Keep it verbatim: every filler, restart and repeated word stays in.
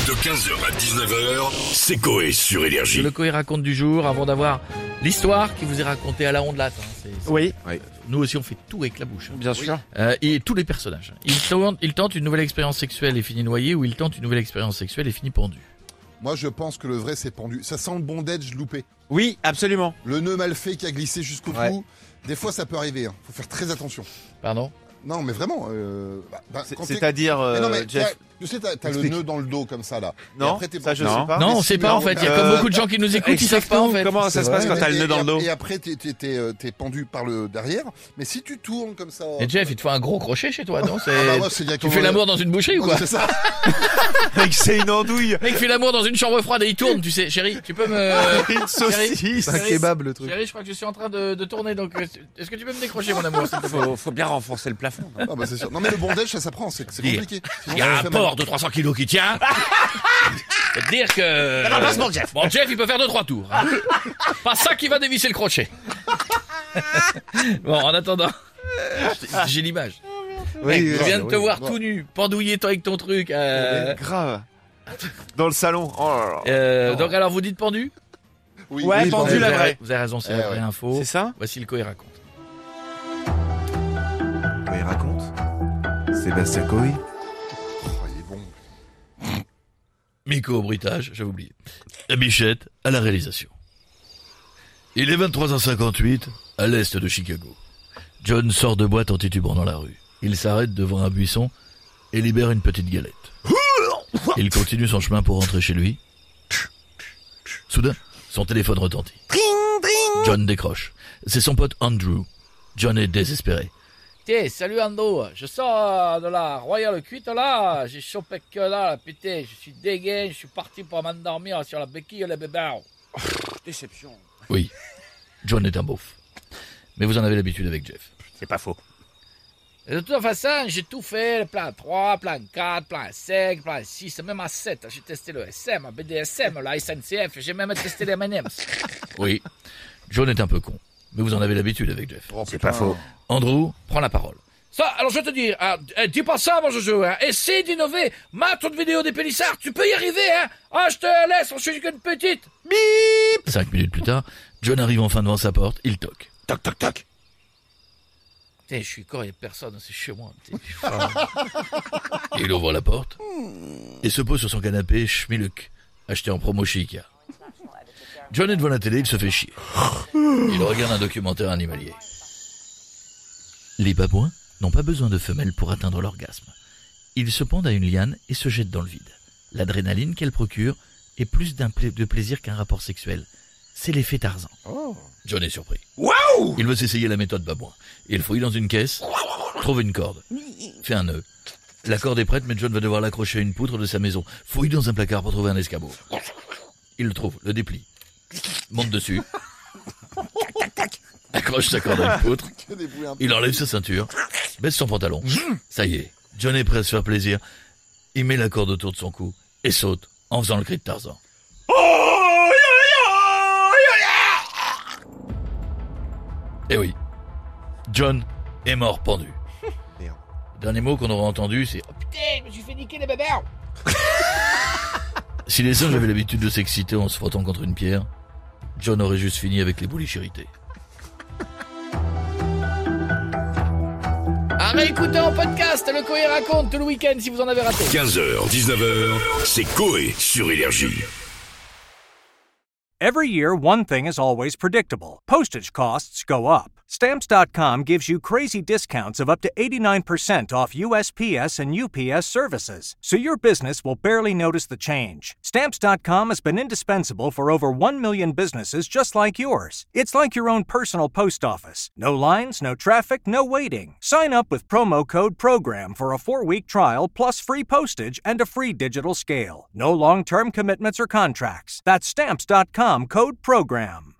De quinze heures à dix-neuf heures, c'est Coé sur Énergie. Le Coé raconte du jour avant d'avoir l'histoire qui vous est racontée à la ondelate. Hein. C'est, c'est... Oui. Nous aussi on fait tout avec la bouche. Hein. Bien sûr. Euh, et tous les personnages. Il tente, il tente une nouvelle expérience sexuelle et finit noyé, ou il tente une nouvelle expérience sexuelle et finit pendu. Moi, je pense que le vrai, c'est pendu. Ça sent le bondage loupé. Oui, absolument. Le nœud mal fait qui a glissé jusqu'au Ouais. cou. Des fois, ça peut arriver. Hein. Faut faire très attention. Pardon? Non, mais vraiment. Euh, bah, bah, C'est- quand t'es- C'est-à-dire, euh, Mais non, mais Jeff. tu sais, t'as, t'as le Explique. nœud dans le dos comme ça là. Et Non, après, t'es ça je pendu. sais pas. Non, on mais sait si, pas mais en non, fait. Il y a euh, comme beaucoup de gens qui nous écoutent, ils savent pas en fait. Comment ça se passe Ouais, quand mais- t'as le et- nœud dans le et- dos? Et après, t'es, t'es, t'es, euh, t'es pendu par le derrière. Mais si tu tournes comme ça. Et Jeff, il te faut un gros crochet chez toi, non? C'est... Ah bah ouais, c'est Tu directement- fais l'amour dans une boucherie ou quoi? Ouais, c'est ça. Mec, c'est une andouille. Le mec fait l'amour dans une chambre froide et il tourne, tu sais. Chérie, tu peux me... Une saucisse. C'est un kebab le Chérie, je crois que je suis en train de, de tourner, donc euh, est-ce que tu peux me décrocher mon amour, s'il te plaît? Faut, faut bien renforcer le plafond. Ah bah c'est sûr. Non mais le bondage, ça s'apprend. C'est, c'est Dire. compliqué. Sinon, Il y a ça un fait mal. port de trois cents kilos qui tient. Faut te dire que... L'embrassement de Jeff. Bon, Jeff, il peut faire deux, trois tours. Hein. Pas ça qui va dévisser le crochet. Bon, en attendant, j'ai l'image. Mec, je viens de te oui, voir bon. tout nu, pendouillé toi avec ton truc. Euh, Grave. Dans le salon. Oh là là. euh, donc alors, vous dites pendu? Oui, Ouais, oui, pendu, vous, la avez, vraie. vous avez raison, c'est Eh la vraie ouais. info. C'est ça? Voici le Coé raconte. Coé raconte. Sébastien Coé. Oh, il est bon. Miko au bruitage, j'avais oublié. La Bichette à la réalisation. Il est vingt-trois heures cinquante-huit à l'est de Chicago. John sort de boîte en titubant dans la rue. Il s'arrête devant un buisson et libère une petite galette. Il continue son chemin pour rentrer chez lui. Soudain, son téléphone retentit. John décroche. C'est son pote Andrew. John est désespéré. Tiens, salut Andrew, je sors de la Royal Cuite là, j'ai chopé que là, putain, je suis dégain, je suis parti pour m'endormir sur la béquille les bébés. Déception. Oui, John est un beauf. Mais vous en avez l'habitude avec Jeff. C'est pas faux. Et de toute façon, j'ai tout fait, le plan trois, plan quatre, plan cinq, plan six, même à sept. J'ai testé le S M, B D S M, la S N C F, j'ai même testé les M and M's. Oui, John est un peu con, mais vous en avez l'habitude avec Jeff. Oh, C'est putain. pas faux. Andrew prend la parole. Ça, alors je vais te dire, hein, eh, dis pas ça mon joujou, hein. Essaye d'innover, mate ton vidéo des pélissards, tu peux y arriver, hein. Ah, je te laisse, je suis qu'une petite. Bip. Cinq minutes plus tard, John arrive enfin devant sa porte, il toque. Toc, toc, toc. Putain, je suis con, il n'y a personne, c'est chez moi. Putain, je suis fort. Il ouvre la porte et se pose sur son canapé schmiluk, acheté en promo chez Ikea. John est devant la télé, il se fait chier. Il regarde un documentaire animalier. Les babouins n'ont pas besoin de femelles pour atteindre l'orgasme. Ils se pendent à une liane et se jettent dans le vide. L'adrénaline qu'elle procure est plus d'un pla- de plaisir qu'un rapport sexuel. C'est l'effet Tarzan. Oh. John est surpris. Waouh! Il veut s'essayer la méthode babouin. Il fouille dans une caisse, trouve une corde, fait un nœud. La corde est prête, mais John va devoir l'accrocher à une poutre de sa maison. Fouille dans un placard pour trouver un escabeau. Il le trouve, le déplie, monte dessus, accroche sa corde à une poutre, Que des bruits un peu. il enlève sa ceinture, baisse son pantalon. Ça y est, John est prêt à se faire plaisir. Il met la corde autour de son cou et saute en faisant le cri de Tarzan. Eh oui, John est mort pendu. Merde. Le dernier mot qu'on aura entendu, c'est « Oh putain, je me suis fait niquer les bébés !» Si les singes avaient l'habitude de s'exciter en se frottant contre une pierre, John aurait juste fini avec les bouliches irritées. À réécouter en podcast, le Coé raconte tout le week-end si vous en avez raté. quinze heures, dix-neuf heures, c'est Coé sur Énergie. Every year, one thing is always predictable. Postage costs go up. Stamps dot com gives you crazy discounts of up to eighty-nine percent off U S P S and U P S services, so your business will barely notice the change. Stamps dot com has been indispensable for over one million businesses just like yours. It's like your own personal post office. No lines, no traffic, no waiting. Sign up with promo code PROGRAM for a four-week trial plus free postage and a free digital scale. No long-term commitments or contracts. That's Stamps dot com, code PROGRAM.